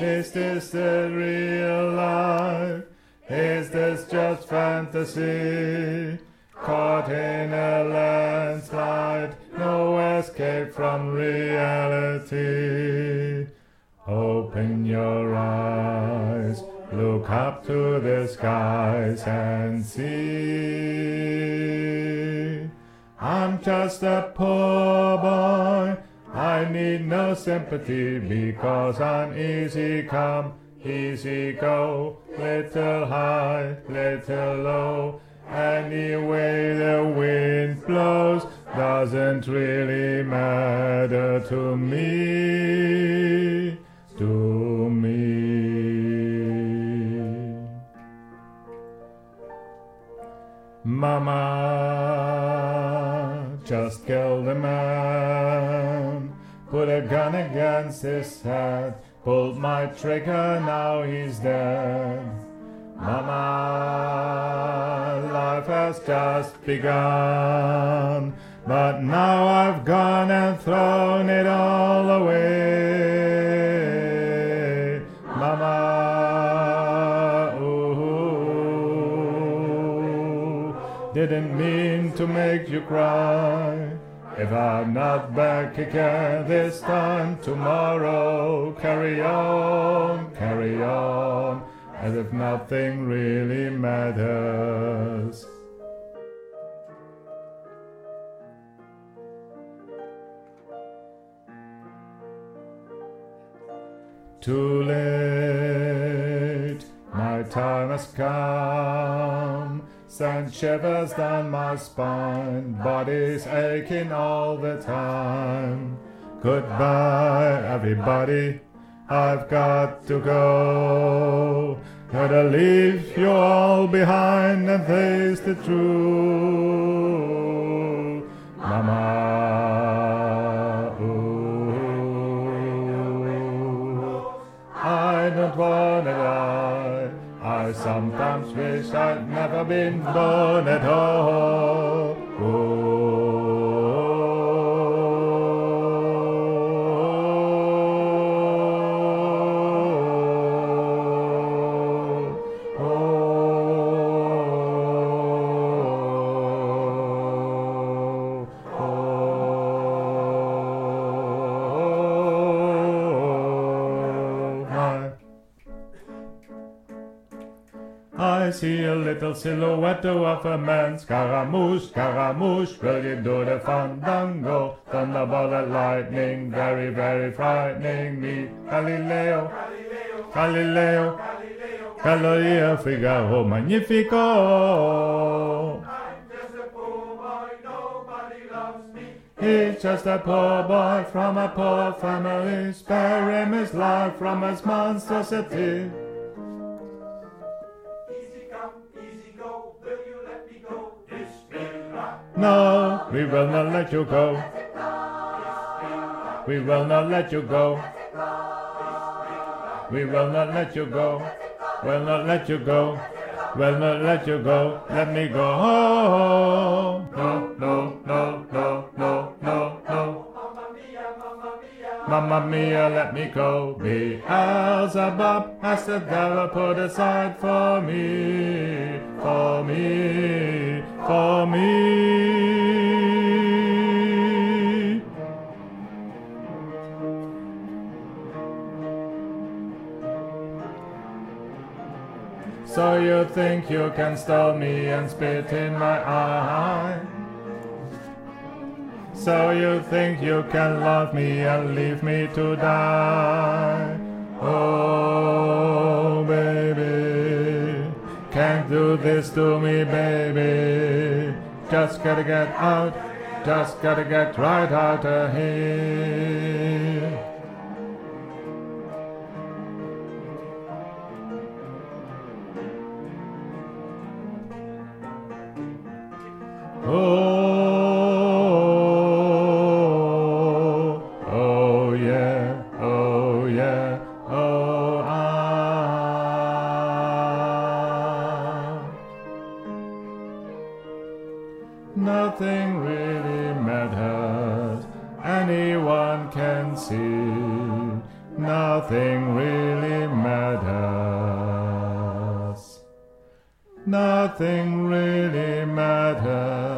Is this the real life? Is this just fantasy? Caught in a landslide, no escape from reality. Open your eyes, look up to the skies and see. I'm just a poor boy, I need no sympathy because I'm easy come, easy go, little high, little low. Any way the wind blows doesn't really matter to me, to me. Mama just killed a man, put a gun against his head, pulled my trigger, now he's dead. Mama, life has just begun, but now I've gone and thrown it all away. Mama, ooh, didn't mean to make you cry. If I'm not back again this time tomorrow, carry on, as if nothing really matters. Too late, my time has come, send shivers down my spine, body's aching all the time. Goodbye, everybody, I've got to go. Gotta leave you all behind and face the truth. Mama, ooh, I don't wanna die. I sometimes wish I'd never been born at all. I see a little silhouette of a man. Scaramouche, Scaramouche, will you do the fandango? Thunderbolt and lightning, very, very frightening me. Galileo, Galileo, Galileo, Figaro, Magnifico. I'm just a poor boy, nobody loves me. He's just a poor boy from a poor family. Spare him his life from his monstrosity. No, we will not let you go. We will not let you go. We will not let you go. Will not let you go. Will not let you go. Let me go. No, no, no, no, no, no, no. Mamma mia, let me go. Beelzebub has the devil put aside for me, for me, for me. So you think you can stone me and spit in my eye? So you think you can love me and leave me to die? Oh, baby, can't do this to me, baby. Just gotta get out, just gotta get right out of here. Oh yeah, oh yeah, oh ah. Nothing really matters, anyone can see. Nothing nothing really matters. Nothing really matters.